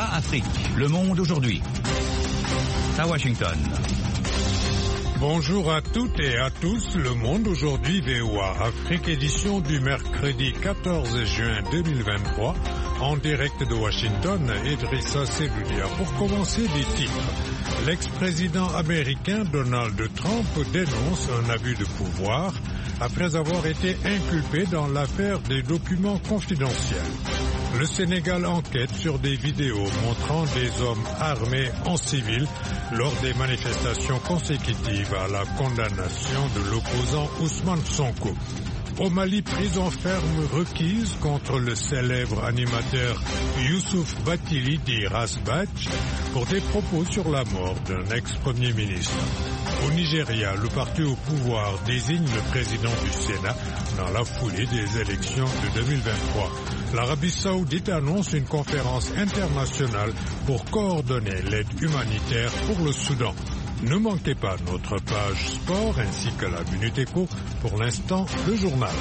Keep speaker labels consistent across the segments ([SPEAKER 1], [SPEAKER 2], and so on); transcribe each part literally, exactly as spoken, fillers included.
[SPEAKER 1] V O A Afrique, Le Monde aujourd'hui. À Washington.
[SPEAKER 2] Bonjour à toutes et à tous, Le Monde aujourd'hui, V O A Afrique, édition du mercredi quatorze juin deux mille vingt-trois, en direct de Washington, Idrissa Seloudia. Pour commencer, des titres. L'ex-président américain Donald Trump dénonce un abus de pouvoir après avoir été inculpé dans l'affaire des documents confidentiels. Le Sénégal enquête sur des vidéos montrant des hommes armés en civil lors des manifestations consécutives à la condamnation de l'opposant Ousmane Sonko. Au Mali, prison ferme requise contre le célèbre animateur Youssouf Bathily dit Rasbach pour des propos sur la mort d'un ex-premier ministre. Au Nigeria, le parti au pouvoir désigne le président du Sénat dans la foulée des élections de deux mille vingt-trois. L'Arabie Saoudite annonce une conférence internationale pour coordonner l'aide humanitaire pour le Soudan. Ne manquez pas notre page sport ainsi que la Minute Éco. Pour l'instant, le journal.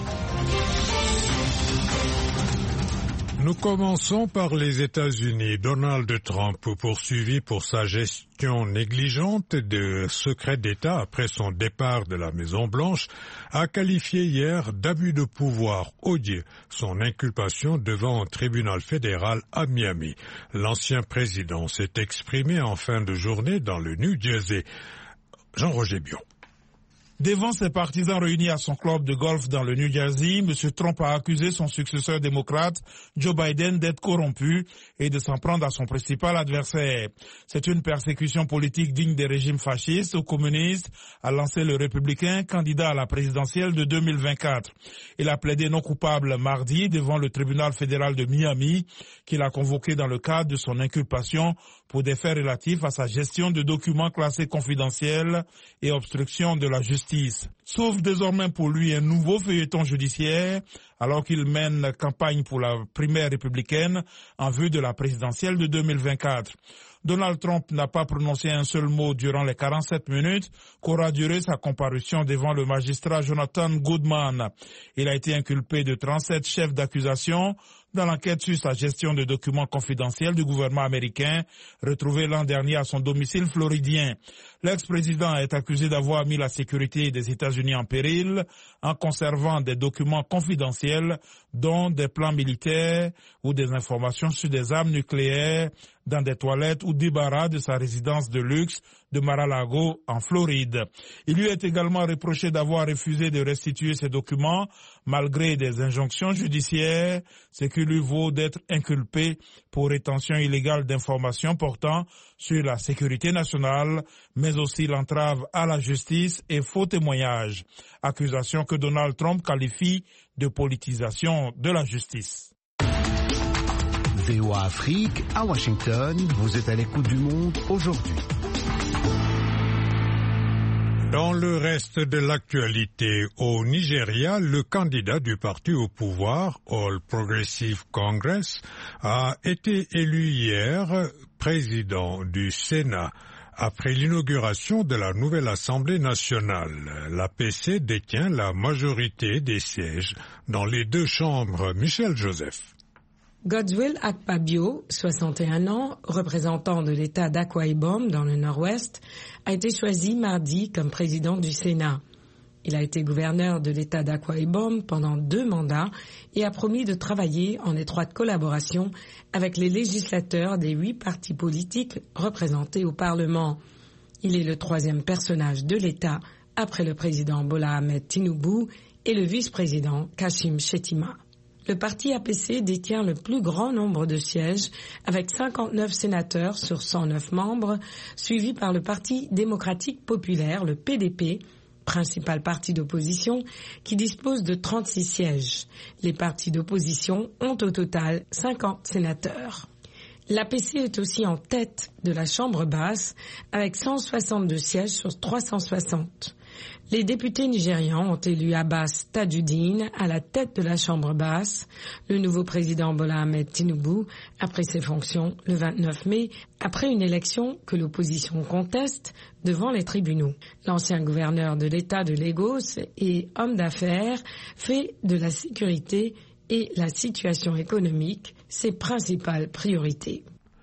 [SPEAKER 2] Nous commençons par les États-Unis. Donald Trump, poursuivi pour sa gestion négligente de secret d'État après son départ de la Maison-Blanche, a qualifié hier d'abus de pouvoir odieux son inculpation devant un tribunal fédéral à Miami. L'ancien président s'est exprimé en fin de journée dans le New Jersey. Jean-Roger Bion.
[SPEAKER 3] Devant ses partisans réunis à son club de golf dans le New Jersey, M. Trump a accusé son successeur démocrate, Joe Biden, d'être corrompu et de s'en prendre à son principal adversaire. C'est une persécution politique digne des régimes fascistes ou communistes, a lancé le républicain candidat à la présidentielle de deux mille vingt-quatre. Il a plaidé non coupable mardi devant le tribunal fédéral de Miami, qu'il a convoqué dans le cadre de son inculpation pour des faits relatifs à sa gestion de documents classés confidentiels et obstruction de la justice. Sauf désormais pour lui un nouveau feuilleton judiciaire alors qu'il mène campagne pour la primaire républicaine en vue de la présidentielle de deux mille vingt-quatre. Donald Trump n'a pas prononcé un seul mot durant les quarante-sept minutes qu'aura duré sa comparution devant le magistrat Jonathan Goodman. Il a été inculpé de trente-sept chefs d'accusation dans l'enquête sur sa gestion de documents confidentiels du gouvernement américain retrouvé l'an dernier à son domicile floridien. L'ex-président est accusé d'avoir mis la sécurité des États-Unis en péril en conservant des documents confidentiels dont des plans militaires ou des informations sur des armes nucléaires dans des toilettes ou débarras de sa résidence de luxe de Mar-a-Lago en Floride. Il lui est également reproché d'avoir refusé de restituer ces documents malgré des injonctions judiciaires, ce qui lui vaut d'être inculpé pour rétention illégale d'informations portant sur la sécurité nationale, mais aussi l'entrave à la justice et faux témoignages. Accusation que Donald Trump qualifie de politisation de la justice.
[SPEAKER 4] V O A Afrique, à Washington, vous êtes à l'écoute du monde aujourd'hui.
[SPEAKER 2] Dans le reste de l'actualité, au Nigeria, le candidat du parti au pouvoir, All Progressive Congress, a été élu hier président du Sénat. Après l'inauguration de la nouvelle Assemblée nationale, l'A P C détient la majorité des sièges dans les deux chambres. Michel Joseph.
[SPEAKER 5] Godswill Akpabio, soixante et un ans, représentant de l'État d'Akwa Ibom dans le nord-ouest, a été choisi mardi comme président du Sénat. Il a été gouverneur de l'État d'Akwa Ibom pendant deux mandats et a promis de travailler en étroite collaboration avec les législateurs des huit partis politiques représentés au Parlement. Il est le troisième personnage de l'État après le président Bola Ahmed Tinubu et le vice-président Kashim Shettima. Le parti A P C détient le plus grand nombre de sièges avec cinquante-neuf sénateurs sur cent neuf membres, suivi par le Parti démocratique populaire, le P D P, principal parti d'opposition, qui dispose de trente-six sièges. Les partis d'opposition ont au total cinquante sénateurs. L'A P C est aussi en tête de la Chambre basse avec cent soixante-deux sièges sur trois cent soixante. Les députés nigérians ont élu Abbas Tajuddin à la tête de la Chambre basse. Le nouveau président Bola Ahmed Tinubu a pris ses fonctions le vingt-neuf mai après une élection que l'opposition conteste devant les tribunaux. L'ancien gouverneur de l'État de Lagos et homme d'affaires fait de la sécurité et la situation économique ses principales priorités.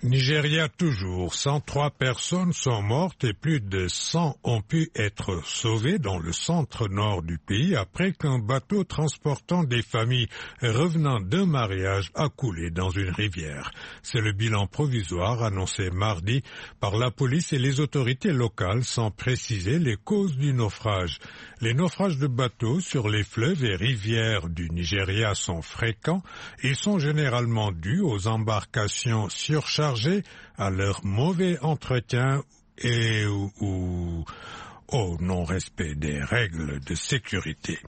[SPEAKER 2] Nigeria toujours, cent trois personnes sont mortes et plus de cent ont pu être sauvées dans le centre-nord du pays après qu'un bateau transportant des familles revenant d'un mariage a coulé dans une rivière. C'est le bilan provisoire annoncé mardi par la police et les autorités locales sans préciser les causes du naufrage. Les naufrages de bateaux sur les fleuves et rivières du Nigeria sont fréquents et sont généralement dus aux embarcations surchargées à leur mauvais entretien et ou, ou au non-respect des règles de sécurité.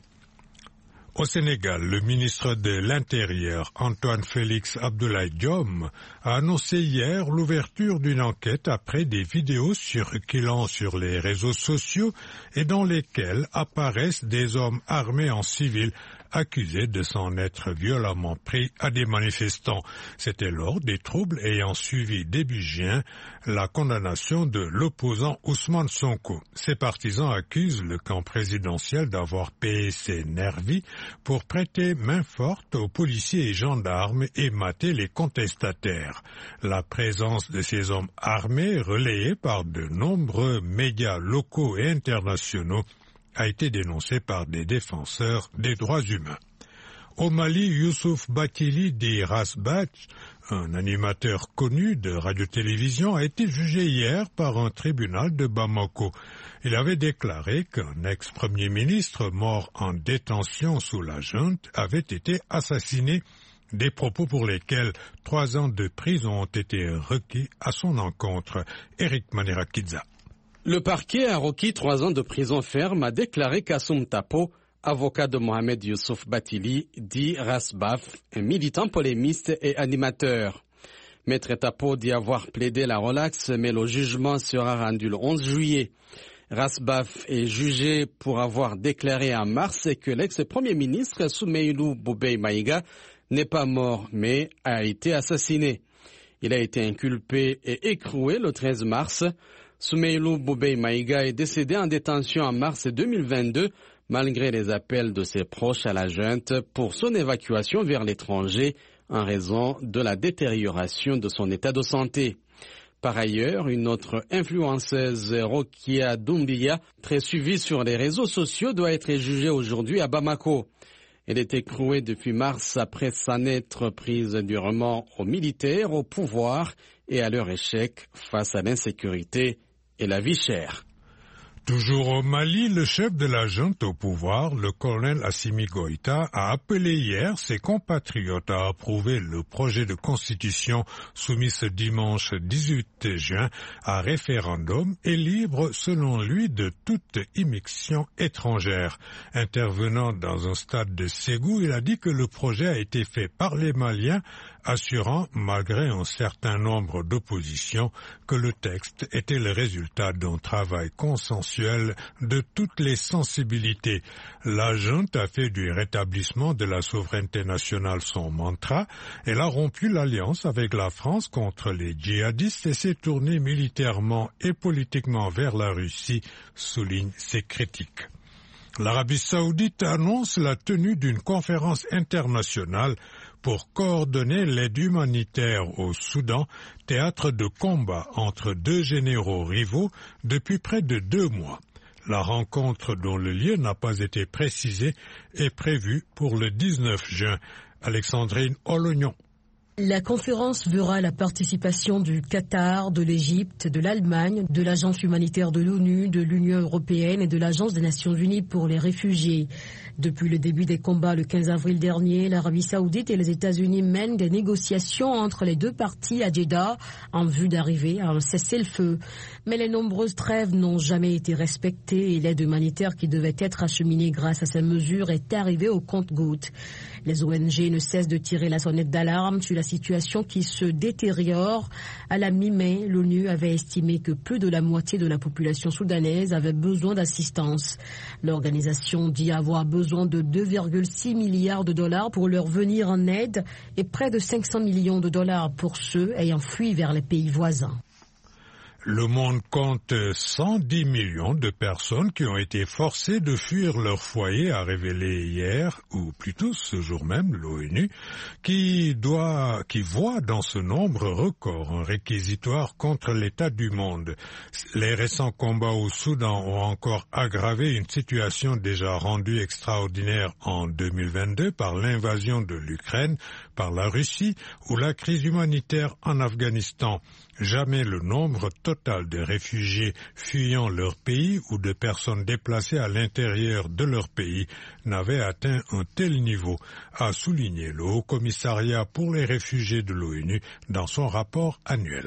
[SPEAKER 2] Au Sénégal, le ministre de l'Intérieur, Antoine Félix Abdoulaye Diome, a annoncé hier l'ouverture d'une enquête après des vidéos circulant sur les réseaux sociaux et dans lesquelles apparaissent des hommes armés en civil accusés de s'en être violemment pris à des manifestants. C'était lors des troubles ayant suivi début juin la condamnation de l'opposant Ousmane Sonko. Ses partisans accusent le camp présidentiel d'avoir payé ses nervis pour prêter main forte aux policiers et gendarmes et mater les contestataires. La présence de ces hommes armés, relayée par de nombreux médias locaux et internationaux, a été dénoncé par des défenseurs des droits humains. Au Mali, Youssouf Bakili dit Rasbach, un animateur connu de radio-télévision, a été jugé hier par un tribunal de Bamako. Il avait déclaré qu'un ex-premier ministre mort en détention sous la junte avait été assassiné, des propos pour lesquels trois ans de prison ont été requis à son encontre. Eric Manirakiza.
[SPEAKER 6] Le parquet a requis trois ans de prison ferme, a déclaré Kassoum Tapo, avocat de Mohamed Youssouf Batili, dit Rasbaf, un militant polémiste et animateur. Maître Tapo dit avoir plaidé la relaxe, mais le jugement sera rendu le onze juillet. Rasbaf est jugé pour avoir déclaré en mars que l'ex-premier ministre Soumeylou Boubèye Maïga n'est pas mort, mais a été assassiné. Il a été inculpé et écroué le treize mars. Soumeylou Boubèye Maïga est décédé en détention en mars deux mille vingt-deux, malgré les appels de ses proches à la junte pour son évacuation vers l'étranger en raison de la détérioration de son état de santé. Par ailleurs, une autre influenceuse, Rokia Doumbia, très suivie sur les réseaux sociaux, doit être jugée aujourd'hui à Bamako. Elle est écrouée depuis mars après s'en être prise durement aux militaires, au pouvoir et à leur échec face à l'insécurité et la vie chère.
[SPEAKER 2] Toujours au Mali, le chef de la junte au pouvoir, le colonel Assimi Goïta, a appelé hier ses compatriotes à approuver le projet de constitution soumis ce dimanche dix-huit juin à référendum et libre, selon lui, de toute immixtion étrangère. Intervenant dans un stade de Ségou, il a dit que le projet a été fait par les Maliens, assurant, malgré un certain nombre d'oppositions, que le texte était le résultat d'un travail consensuel de toutes les sensibilités. La junte a fait du rétablissement de la souveraineté nationale son mantra. Elle a rompu l'alliance avec la France contre les djihadistes et s'est tournée militairement et politiquement vers la Russie, soulignent ses critiques. L'Arabie saoudite annonce la tenue d'une conférence internationale pour coordonner l'aide humanitaire au Soudan, théâtre de combat entre deux généraux rivaux depuis près de deux mois. La rencontre, dont le lieu n'a pas été précisé, est prévue pour le dix-neuf juin. Alexandrine Olognon.
[SPEAKER 7] La conférence verra la participation du Qatar, de l'Égypte, de l'Allemagne, de l'Agence humanitaire de l'ONU, de l'Union européenne et de l'Agence des Nations unies pour les réfugiés. Depuis le début des combats le quinze avril dernier, l'Arabie saoudite et les États-Unis mènent des négociations entre les deux parties à Jeddah en vue d'arriver à un cessez-le-feu. Mais les nombreuses trêves n'ont jamais été respectées et l'aide humanitaire qui devait être acheminée grâce à ces mesures est arrivée au compte-gouttes. Les O N G ne cessent de tirer la sonnette d'alarme sur la situation qui se détériore. À la mi-mai, l'ONU avait estimé que plus de la moitié de la population soudanaise avait besoin d'assistance. L'organisation dit avoir besoin de deux virgule six milliards de dollars pour leur venir en aide et près de cinq cents millions de dollars pour ceux ayant fui vers les pays voisins.
[SPEAKER 2] Le monde compte cent dix millions de personnes qui ont été forcées de fuir leur foyer, a révélé hier, ou plutôt ce jour même, l'ONU, qui doit, qui voit dans ce nombre record un réquisitoire contre l'état du monde. Les récents combats au Soudan ont encore aggravé une situation déjà rendue extraordinaire en deux mille vingt-deux par l'invasion de l'Ukraine par la Russie ou la crise humanitaire en Afghanistan. Jamais le nombre total de réfugiés fuyant leur pays ou de personnes déplacées à l'intérieur de leur pays n'avait atteint un tel niveau, a souligné le Haut-Commissariat pour les réfugiés de l'ONU dans son rapport annuel.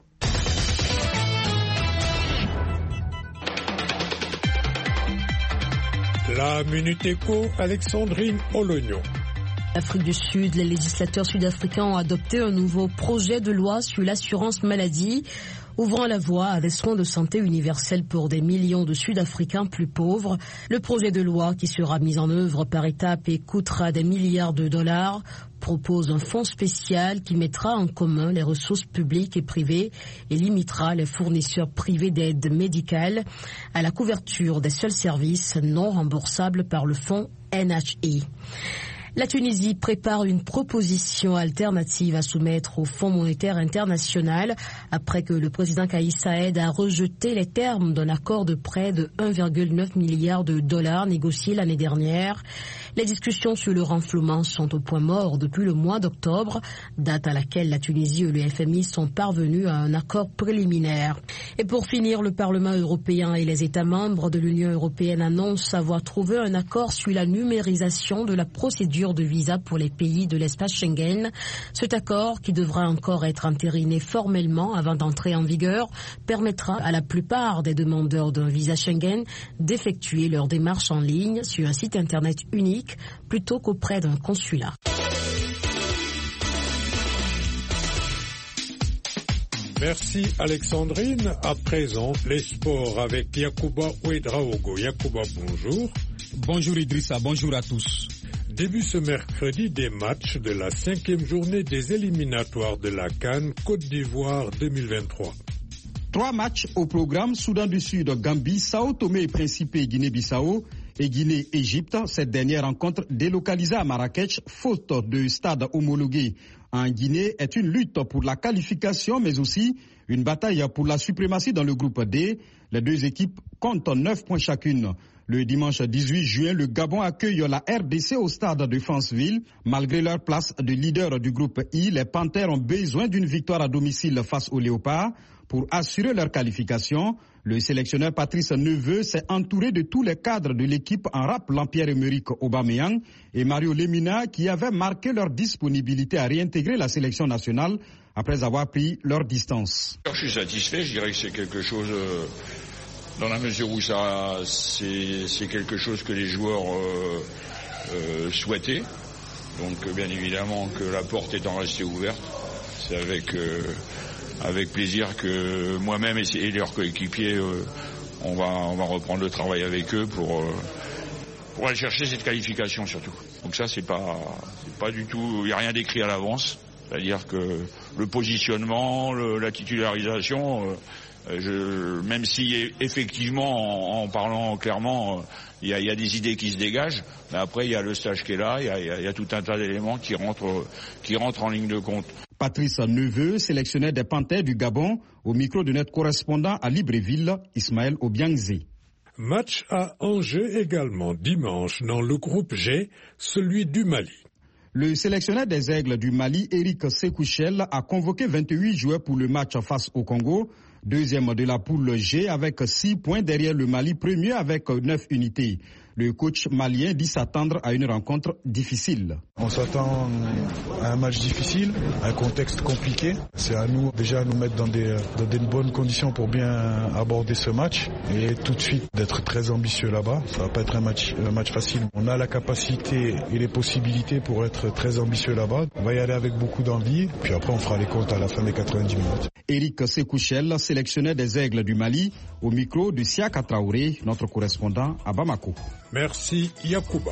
[SPEAKER 2] La Minute Éco, Alexandrine Olognon.
[SPEAKER 7] Afrique du Sud, les législateurs sud-africains ont adopté un nouveau projet de loi sur l'assurance maladie, ouvrant la voie à des soins de santé universels pour des millions de Sud-Africains plus pauvres. Le projet de loi, qui sera mis en œuvre par étapes et coûtera des milliards de dollars, propose un fonds spécial qui mettra en commun les ressources publiques et privées et limitera les fournisseurs privés d'aide médicale à la couverture des seuls services non remboursables par le fonds N H I. La Tunisie prépare une proposition alternative à soumettre au Fonds monétaire international après que le président Kais Saied a rejeté les termes d'un accord de prêt de un virgule neuf milliard de dollars négocié l'année dernière. Les discussions sur le renflouement sont au point mort depuis le mois d'octobre, date à laquelle la Tunisie et le F M I sont parvenus à un accord préliminaire. Et pour finir, le Parlement européen et les États membres de l'Union européenne annoncent avoir trouvé un accord sur la numérisation de la procédure de visa pour les pays de l'espace Schengen. Cet accord, qui devra encore être entériné formellement avant d'entrer en vigueur, permettra à la plupart des demandeurs d'un visa Schengen d'effectuer leur démarche en ligne sur un site internet unique plutôt qu'auprès d'un consulat.
[SPEAKER 2] Merci Alexandrine. À présent, les sports avec Yacouba Ouedraogo. Yacouba, bonjour.
[SPEAKER 1] Bonjour Idrissa, bonjour à tous.
[SPEAKER 2] Début ce mercredi des matchs de la cinquième journée des éliminatoires de la CAN Côte d'Ivoire deux mille vingt-trois.
[SPEAKER 8] Trois matchs au programme: Soudan du Sud, Gambie, Sao Tomé et Principe, Guinée-Bissau et Guinée-Égypte. Cette dernière rencontre délocalisée à Marrakech, faute de stade homologué en Guinée, est une lutte pour la qualification, mais aussi une bataille pour la suprématie dans le groupe D. Les deux équipes comptent neuf points chacune. Le dimanche dix-huit juin, le Gabon accueille la R D C au stade de Franceville. Malgré leur place de leader du groupe I, les Panthères ont besoin d'une victoire à domicile face aux Léopards pour assurer leur qualification. Le sélectionneur Patrice Neveu s'est entouré de tous les cadres de l'équipe en rappelant Pierre-Emerick Aubameyang et Mario Lemina, qui avaient marqué leur disponibilité à réintégrer la sélection nationale après avoir pris leur distance.
[SPEAKER 9] Je suis satisfait, je dirais que c'est quelque chose... Euh... Dans la mesure où ça, c'est, c'est quelque chose que les joueurs euh, euh, souhaitaient. Donc bien évidemment que la porte étant restée ouverte, c'est avec euh, avec plaisir que moi-même et, et leurs coéquipiers, euh, on va on va reprendre le travail avec eux pour euh, pour aller chercher cette qualification surtout. Donc ça c'est pas c'est pas du tout, il n'y a rien d'écrit à l'avance. C'est-à-dire que le positionnement, le, la titularisation. Euh, Je, même si effectivement, en, en parlant clairement, il y, a, y a des idées qui se dégagent, mais après il y a le stage qui est là, il y a, y a, y a tout un tas d'éléments qui rentrent, qui rentrent en ligne de compte.
[SPEAKER 8] Patrice Neveu, sélectionneur des Panthères du Gabon, au micro de notre correspondant à Libreville, Ismaël Obiangzé.
[SPEAKER 2] Match à enjeu également dimanche dans le groupe G, celui du Mali.
[SPEAKER 8] Le sélectionneur des Aigles du Mali, Eric Sekouchel, a convoqué vingt-huit joueurs pour le match face au Congo. Deuxième de la poule G avec six points derrière le Mali, premier avec neuf unités. Le coach malien dit s'attendre à une rencontre difficile.
[SPEAKER 10] On s'attend à un match difficile, un contexte compliqué. C'est à nous déjà à nous mettre dans des, dans des bonnes conditions pour bien aborder ce match et tout de suite d'être très ambitieux là-bas. Ça va pas être un match, un match facile. On a la capacité et les possibilités pour être très ambitieux là-bas. On va y aller avec beaucoup d'envie, puis après on fera les comptes à la fin des quatre-vingt-dix minutes.
[SPEAKER 8] Eric Sekouchel, sélectionneur des Aigles du Mali, au micro de Siaka Traoré, notre correspondant à Bamako.
[SPEAKER 2] Merci Yacouba.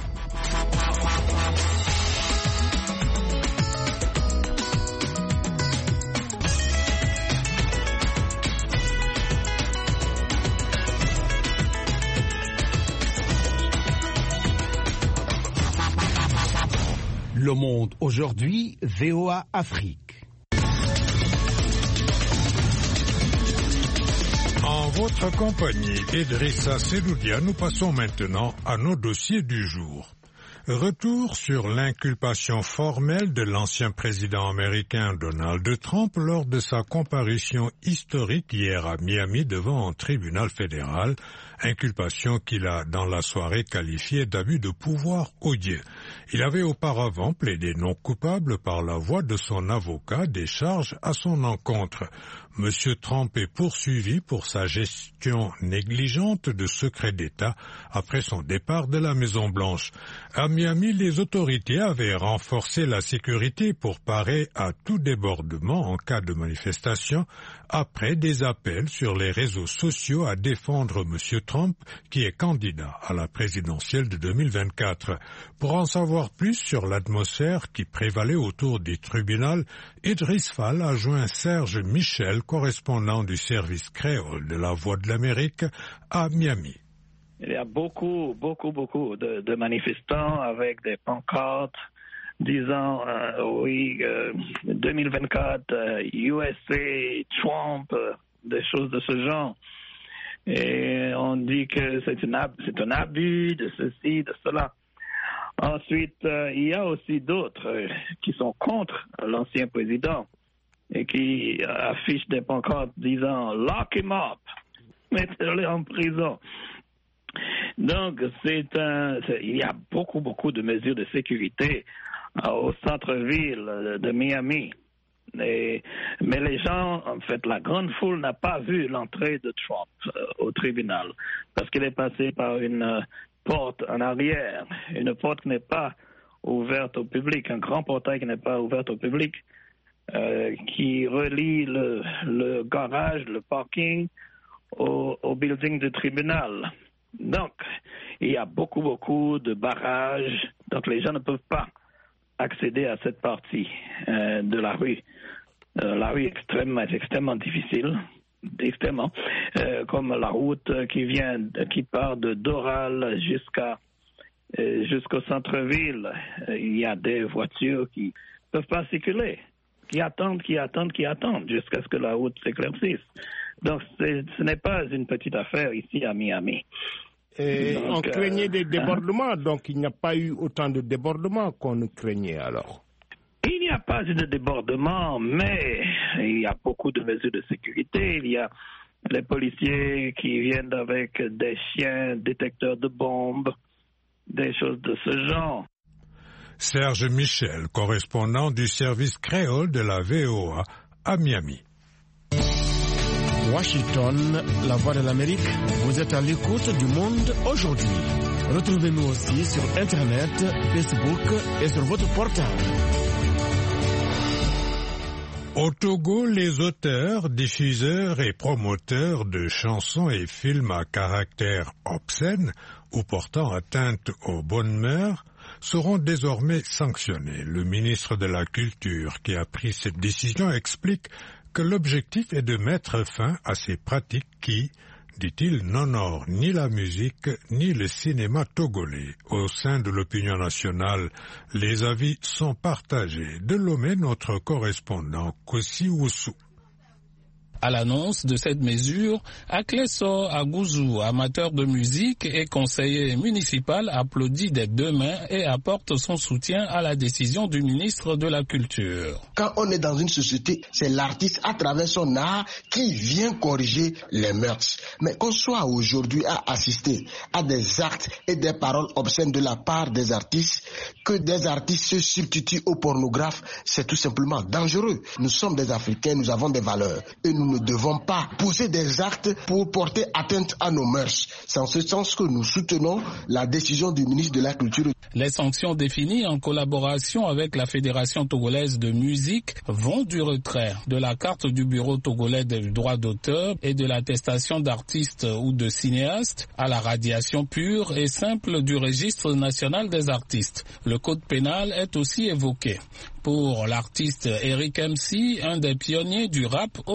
[SPEAKER 4] Le Monde aujourd'hui, V O A Afrique.
[SPEAKER 2] En votre compagnie, Idrissa Seloudia, nous passons maintenant à nos dossiers du jour. Retour sur l'inculpation formelle de l'ancien président américain Donald Trump lors de sa comparution historique hier à Miami devant un tribunal fédéral, inculpation qu'il a dans la soirée qualifiée d'abus de pouvoir odieux. Il avait auparavant plaidé non coupable par la voix de son avocat des charges à son encontre. Monsieur Trump est poursuivi pour sa gestion négligente de secrets d'État après son départ de la Maison-Blanche. À Miami, les autorités avaient renforcé la sécurité pour parer à tout débordement en cas de manifestation après des appels sur les réseaux sociaux à défendre Monsieur Trump, qui est candidat à la présidentielle de deux mille vingt-quatre. Pour en savoir plus sur l'atmosphère qui prévalait autour du tribunal, Idriss Fall a joint Serge Michel, correspondant du service créole de la Voix de l'Amérique à Miami.
[SPEAKER 11] Il y a beaucoup, beaucoup, beaucoup de, de manifestants avec des pancartes disant euh, oui, euh, deux mille vingt-quatre, euh, U S A, Trump, euh, des choses de ce genre. Et on dit que c'est, une ab- c'est un abus de ceci, de cela. Ensuite, euh, il y a aussi d'autres euh, qui sont contre l'ancien président et qui euh, affichent des pancartes disant « Lock him up », mettez-le en prison. Donc, c'est un, c'est, il y a beaucoup, beaucoup de mesures de sécurité euh, au centre-ville de Miami. Et, mais les gens, en fait, la grande foule n'a pas vu l'entrée de Trump euh, au tribunal parce qu'il est passé par une euh, porte en arrière, une porte qui n'est pas ouverte au public, un grand portail qui n'est pas ouvert au public, euh, qui relie le, le garage, le parking au, au building du tribunal. Donc, il y a beaucoup, beaucoup de barrages, donc les gens ne peuvent pas accéder à cette partie euh, de la rue. Euh, la rue est extrêmement, extrêmement difficile, extrêmement, euh, comme la route qui vient, qui part de Doral jusqu'à euh, jusqu'au centre-ville. Euh, il y a des voitures qui ne peuvent pas circuler, qui attendent, qui attendent, qui attendent jusqu'à ce que la route s'éclaircisse. Donc, c'est, ce n'est pas une petite affaire ici à Miami.
[SPEAKER 12] Et
[SPEAKER 11] donc,
[SPEAKER 12] on craignait
[SPEAKER 11] euh,
[SPEAKER 12] des débordements, hein? Donc il n'y a pas eu autant de débordements qu'on ne craignait alors.
[SPEAKER 11] Il n'y a pas eu de débordement, mais il y a beaucoup de mesures de sécurité. Il y a les policiers qui viennent avec des chiens détecteurs de bombes, des choses de ce genre.
[SPEAKER 2] Serge Michel, correspondant du service créole de la V O A à Miami.
[SPEAKER 13] Washington, la Voix de l'Amérique, vous êtes à l'écoute du Monde aujourd'hui. Retrouvez-nous aussi sur Internet, Facebook et sur votre portable.
[SPEAKER 2] Au Togo, les auteurs, diffuseurs et promoteurs de chansons et films à caractère obscène ou portant atteinte aux bonnes mœurs seront désormais sanctionnés. Le ministre de la Culture qui a pris cette décision explique que l'objectif est de mettre fin à ces pratiques qui, dit-il, n'honorent ni la musique ni le cinéma togolais. Au sein de l'opinion nationale, les avis sont partagés. De Lomé, notre correspondant Kossi Oussou.
[SPEAKER 14] À l'annonce de cette mesure, Akleso Agouzou, amateur de musique et conseiller municipal, applaudit des deux mains et apporte son soutien à la décision du ministre de la Culture.
[SPEAKER 15] Quand on est dans une société, c'est l'artiste à travers son art qui vient corriger les mœurs. Mais qu'on soit aujourd'hui à assister à des actes et des paroles obscènes de la part des artistes, que des artistes se substituent aux pornographes, c'est tout simplement dangereux. Nous sommes des Africains, nous avons des valeurs et nous ne devons pas poser des actes pour porter atteinte à nos mœurs. C'est en ce sens que nous soutenons la décision du ministre de la Culture.
[SPEAKER 14] Les sanctions définies en collaboration avec la Fédération togolaise de musique vont du retrait de la carte du Bureau togolais des droits d'auteur et de l'attestation d'artiste ou de cinéaste à la radiation pure et simple du registre national des artistes. Le code pénal est aussi évoqué. Pour l'artiste Eric M C, un des pionniers du rap au Togo,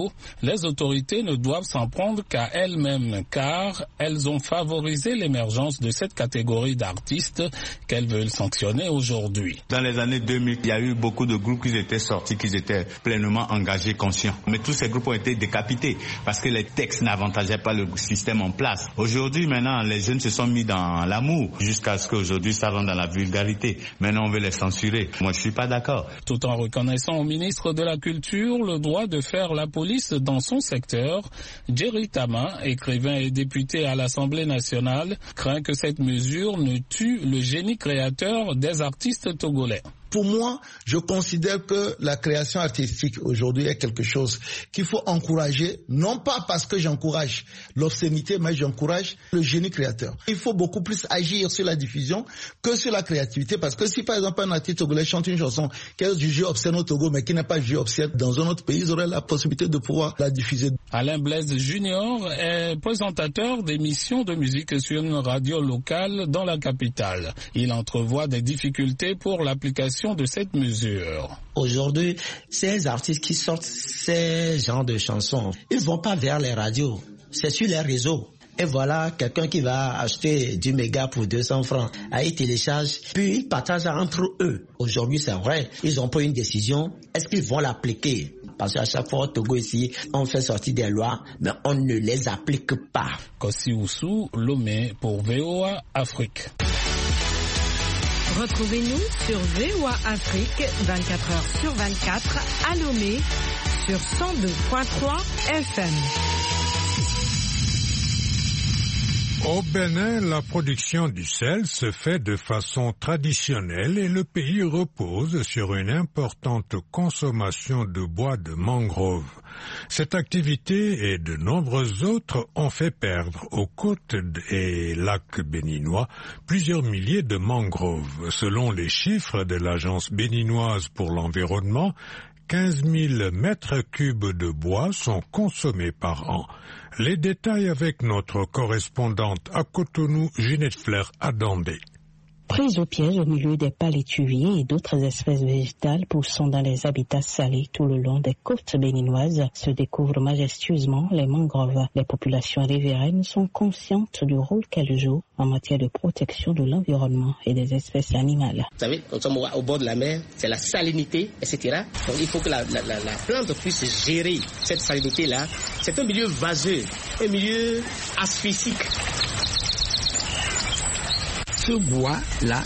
[SPEAKER 14] Pabio, les autorités ne doivent s'en prendre qu'à elles-mêmes car elles ont favorisé l'émergence de cette catégorie d'artistes qu'elles veulent sanctionner aujourd'hui.
[SPEAKER 16] Dans les années deux mille, il y a eu beaucoup de groupes qui étaient sortis, qui étaient pleinement engagés, conscients. Mais tous ces groupes ont été décapités parce que les textes n'avantageaient pas le système en place. Aujourd'hui, maintenant, les jeunes se sont mis dans l'amour jusqu'à ce qu'aujourd'hui ça rentre dans la vulgarité. Maintenant, on veut les censurer. Moi, je suis pas d'accord.
[SPEAKER 14] Tout en reconnaissant au ministre de la Culture le droit de faire la police dans son secteur, Jerry Tama, écrivain et député à l'Assemblée nationale, craint que cette mesure ne tue le génie créateur des artistes togolais.
[SPEAKER 17] Pour moi, je considère que la création artistique aujourd'hui est quelque chose qu'il faut encourager, non pas parce que j'encourage l'obscénité, mais j'encourage le génie créateur. Il faut beaucoup plus agir sur la diffusion que sur la créativité, parce que si par exemple un artiste togolais chante une chanson qui est jugée obscène au Togo, mais qui n'est pas jugée obscène dans un autre pays, ils auraient la possibilité de pouvoir la diffuser.
[SPEAKER 14] Alain Blaise Junior est présentateur d'émissions de musique sur une radio locale dans la capitale. Il entrevoit des difficultés pour l'application de cette mesure.
[SPEAKER 18] Aujourd'hui, ces artistes qui sortent ces genres de chansons, ils ne vont pas vers les radios, c'est sur les réseaux. Et voilà, quelqu'un qui va acheter du méga pour deux cents francs, il télécharge, puis il partage entre eux. Aujourd'hui, c'est vrai, ils ont pris une décision, est-ce qu'ils vont l'appliquer? Parce qu'à chaque fois au Togo ici, on fait sortir des lois, mais on ne les applique pas.
[SPEAKER 14] Kossi Oussou, Lomé pour V O A Afrique.
[SPEAKER 19] Retrouvez-nous sur V O A Afrique vingt-quatre heures sur vingt-quatre à Lomé sur cent deux virgule trois F M.
[SPEAKER 2] Au Bénin, la production du sel se fait de façon traditionnelle et le pays repose sur une importante consommation de bois de mangrove. Cette activité et de nombreuses autres ont fait perdre aux côtes et lacs béninois plusieurs milliers de mangroves. Selon les chiffres de l'Agence béninoise pour l'environnement, quinze mille mètres cubes de bois sont consommés par an. Les détails avec notre correspondante à Cotonou, Ginette Flair Adandé.
[SPEAKER 20] Prise au piège au milieu des palétuviers et d'autres espèces végétales poussant dans les habitats salés tout le long des côtes béninoises se découvrent majestueusement les mangroves. Les populations riveraines sont conscientes du rôle qu'elles jouent en matière de protection de l'environnement et des espèces animales.
[SPEAKER 18] Vous savez, nous sommes au bord de la mer, c'est la salinité, et cetera. Donc il faut que la, la, la, la plante puisse gérer cette salinité-là. C'est un milieu vaseux, un milieu asphyxique.
[SPEAKER 21] Ce bois-là,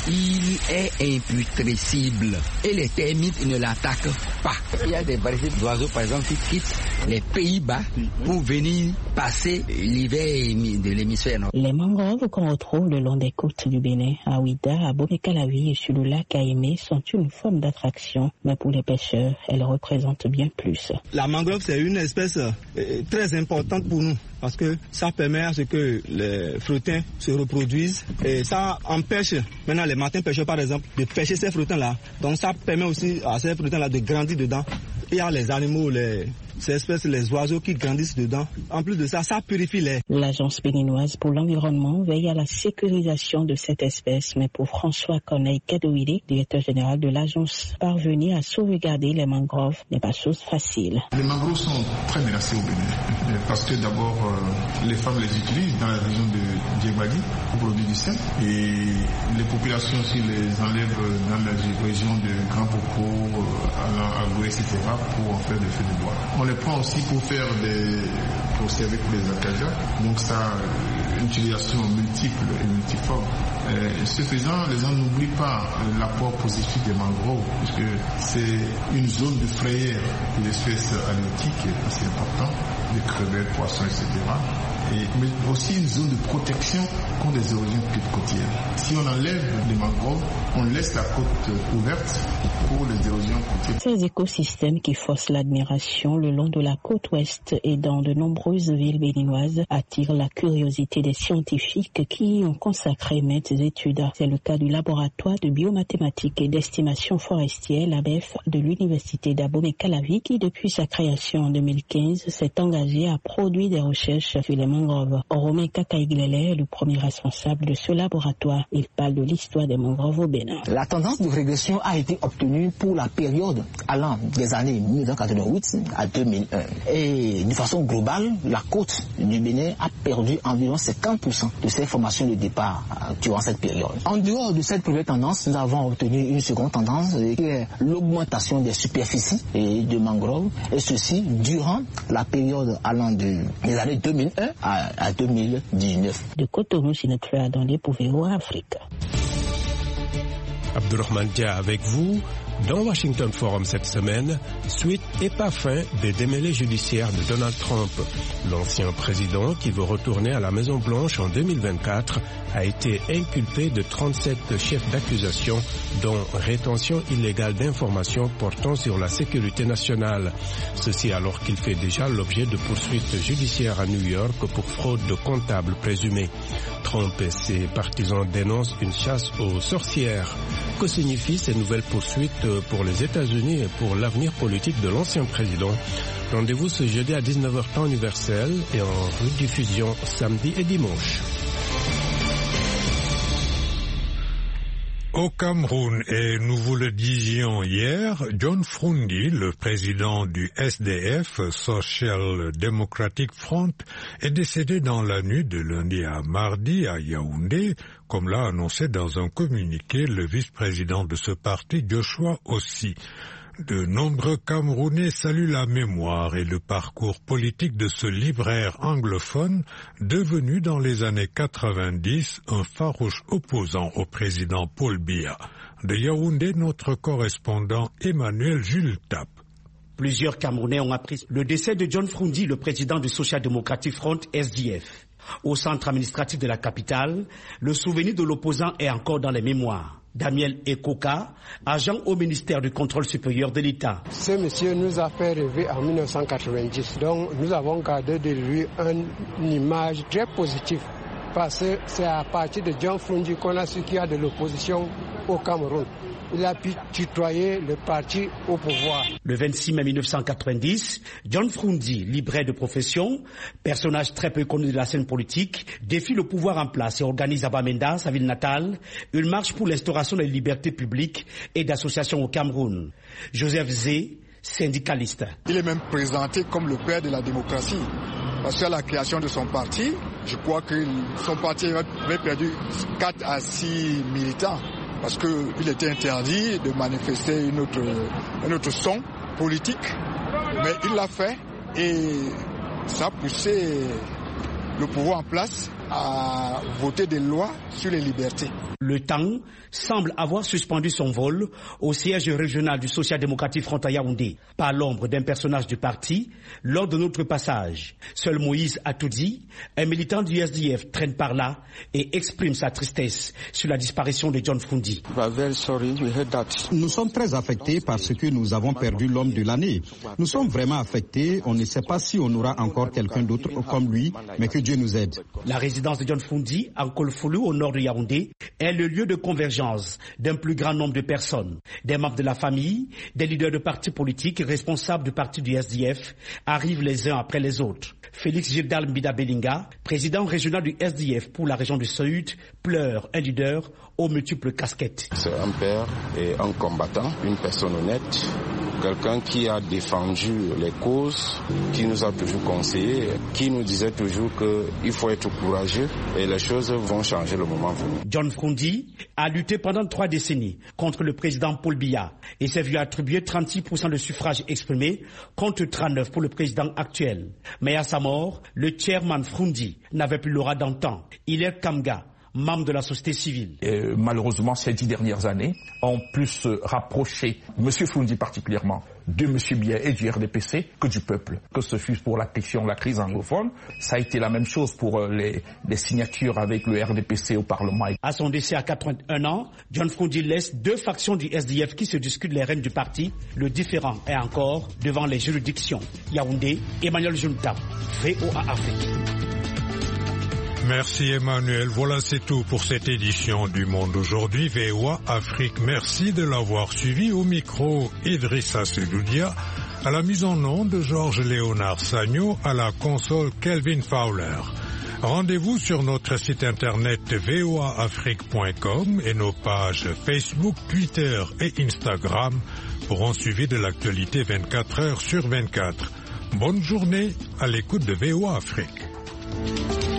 [SPEAKER 21] il est imputrescible et les termites ne l'attaquent pas. Il y a des variétés d'oiseaux, par exemple, qui quittent les Pays-Bas pour venir passer l'hiver de l'hémisphère nord.
[SPEAKER 20] Les mangroves qu'on retrouve le long des côtes du Bénin, à Ouida, à Bomé-Calavi et sur le lac Aimé sont une forme d'attraction, mais pour les pêcheurs, elles représentent bien plus.
[SPEAKER 22] La mangrove, c'est une espèce euh, très importante pour nous, parce que ça permet à ce que les frettins se reproduisent et ça empêche maintenant les martins pêcheurs par exemple de pêcher ces frettins-là. Donc ça permet aussi à ces frettins-là de grandir dedans. Il y a les animaux, les, ces espèces, les oiseaux qui grandissent dedans. En plus de ça, ça purifie l'air.
[SPEAKER 20] L'Agence béninoise pour l'environnement veille à la sécurisation de cette espèce, mais pour François Corneille Kadouili, directeur général de l'agence, parvenir à sauvegarder les mangroves n'est pas chose facile.
[SPEAKER 23] Les mangroves sont très menacées au Bénin, parce que d'abord, euh, les femmes les utilisent dans la région de Djebali pour produire du sel, et les populations aussi les enlèvent dans la région de Grand Popo, euh, à Goué, et cetera, pour en faire des feux de bois. On les prend aussi pour faire des, pour servir pour les acacias. Donc ça, une utilisation multiple et multiforme. Euh, ce faisant, les gens n'oublient pas l'apport positif des mangroves, puisque c'est une zone de frayère pour les espèces halieutiques assez importante, des crevettes, poissons, et cetera. Et, mais aussi une zone de protection contre les érosions côtières. Si on enlève les mangroves, on laisse la côte ouverte pour les érosions côtières.
[SPEAKER 20] Ces écosystèmes qui forcent l'admiration le long de la côte ouest et dans de nombreuses villes béninoises attirent la curiosité des scientifiques qui y ont consacré maintes études. C'est le cas du laboratoire de biomathématiques et d'estimation forestière, l'A B E F, de l'université d'Abomey-Calavi, qui depuis sa création en deux mille quinze s'est engagé à produire des recherches sur les mangroves. Romain Kakaïglele est le premier responsable de ce laboratoire. Il parle de l'histoire des mangroves au Bénin. moyen-âge.
[SPEAKER 3] La tendance de régression a été obtenue pour la période allant des années mille neuf cent quatre-vingt-huit à deux mille un. Et de façon globale, la côte du Bénin a perdu environ cinquante pour cent de ses formations de départ durant cette période. En dehors de cette première tendance, nous avons obtenu une seconde tendance qui est l'augmentation des superficies et de mangroves, et ceci durant la période allant de, des années deux mille un à, à deux mille dix-neuf.
[SPEAKER 20] De Cotonou, Sinetre Adondé pour V O A Afrique.
[SPEAKER 5] Abdourahmane Dia avec vous. Dans Washington Forum cette semaine, suite et pas fin des démêlés judiciaires de Donald Trump. L'ancien président, qui veut retourner à la Maison-Blanche en deux mille vingt-quatre, a été inculpé de trente-sept chefs d'accusation, dont rétention illégale d'informations portant sur la sécurité nationale. Ceci alors qu'il fait déjà l'objet de poursuites judiciaires à New York pour fraude de comptables présumée. Trump et ses partisans dénoncent une chasse aux sorcières. Que signifient ces nouvelles poursuites pour les États-Unis et pour l'avenir politique de l'ancien président? Rendez-vous ce jeudi à dix-neuf heures temps universel et en rediffusion samedi et dimanche.
[SPEAKER 2] Au Cameroun, et nous vous le disions hier, John Frundi, le président du S D F, Social Democratic Front, est décédé dans la nuit de lundi à mardi à Yaoundé, comme l'a annoncé dans un communiqué le vice-président de ce parti, Joshua Ossi. De nombreux Camerounais saluent la mémoire et le parcours politique de ce libraire anglophone devenu dans les années quatre-vingt-dix un farouche opposant au président Paul Biya. De Yaoundé, notre correspondant Emmanuel Jules Tap.
[SPEAKER 6] Plusieurs Camerounais ont appris le décès de John Frundi, le président du Social Democratic Front S D F. Au centre administratif de la capitale, le souvenir de l'opposant est encore dans les mémoires. Daniel Ekoka, agent au ministère du Contrôle supérieur de l'État.
[SPEAKER 24] Ce monsieur nous a fait rêver en mille neuf cent quatre-vingt-dix, donc nous avons gardé de lui une image très positive, parce que c'est à partir de John Frundi qu'on a su qu'il y a de l'opposition au Cameroun. Il a pu tutoyer le parti au pouvoir.
[SPEAKER 6] Le vingt-six mai mille neuf cent quatre-vingt-dix, John Frundi, libraire de profession, personnage très peu connu de la scène politique, défie le pouvoir en place et organise à Bamenda, sa ville natale, une marche pour l'instauration des libertés publiques et d'associations au Cameroun. Joseph Zé, syndicaliste.
[SPEAKER 25] Il est même présenté comme le père de la démocratie. Parce qu'à la création de son parti, je crois que son parti avait perdu quatre à six militants. Parce qu'il était interdit de manifester une autre, un autre son politique. Mais il l'a fait et ça a poussé le pouvoir en place à voter des lois sur les libertés.
[SPEAKER 6] Le temps semble avoir suspendu son vol au siège régional du Social Democratic Front à Yaoundé, par l'ombre d'un personnage du parti, lors de notre passage. Seul Moïse Atoudi, un militant du S D F, traîne par là et exprime sa tristesse sur la disparition de John Frundi.
[SPEAKER 8] Nous sommes très affectés parce que nous avons perdu l'homme de l'année. Nous sommes vraiment affectés, on ne sait pas si on aura encore quelqu'un d'autre comme lui, mais que Dieu nous aide.
[SPEAKER 6] La résidence de John Frundi, en Kolfoulou, au nord de Yaoundé, est le lieu de convergence d'un plus grand nombre de personnes. Des membres de la famille, des leaders de partis politiques et responsables du parti du S D F arrivent les uns après les autres. Félix Gildal Mbida Belinga, président régional du S D F pour la région du Sud, pleure un leader aux multiples casquettes.
[SPEAKER 26] C'est un père et un combattant, une personne honnête, quelqu'un qui a défendu les causes, qui nous a toujours conseillé, qui nous disait toujours qu'il faut être courageux et les choses vont changer le moment venu.
[SPEAKER 6] John Frundi a lutté pendant trois décennies contre le président Paul Biya et s'est vu attribuer trente-six pour cent de suffrages exprimés contre trente-neuf pour le président actuel. Mais à sa mort, le chairman Frundi n'avait plus l'aura d'antan. Il est Kamga, membre de la société civile.
[SPEAKER 27] Et malheureusement, ces dix dernières années ont plus rapproché M. Frundi particulièrement de M. Biya et du R D P C que du peuple. Que ce fût pour la question de la crise anglophone, ça a été la même chose pour les, les signatures avec le R D P C au Parlement.
[SPEAKER 6] À son décès à quatre-vingt-un ans, John Frundi laisse deux factions du S D F qui se discutent les rênes du parti. Le différend est encore devant les juridictions. Yaoundé, Emmanuel Junta, V O A Afrique.
[SPEAKER 2] Merci Emmanuel. Voilà, c'est tout pour cette édition du Monde aujourd'hui. V O A Afrique, merci de l'avoir suivi. Au micro, Idrissa Sedoudia. À la mise en onde de Georges Léonard Sagno. À la console, Kelvin Fowler. Rendez-vous sur notre site internet v o a afrique point com et nos pages Facebook, Twitter et Instagram pour un suivi de l'actualité vingt-quatre heures sur vingt-quatre. Bonne journée à l'écoute de V O A Afrique.